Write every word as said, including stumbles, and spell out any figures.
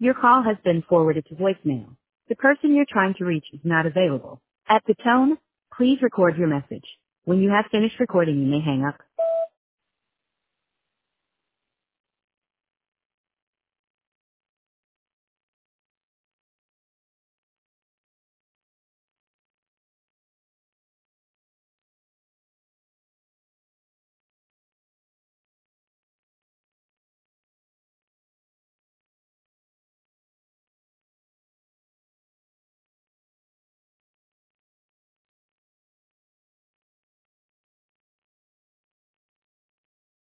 Your call has been forwarded to voicemail. The person you're trying to reach is not available. At the tone, please record your message. When you have finished recording, you may hang up.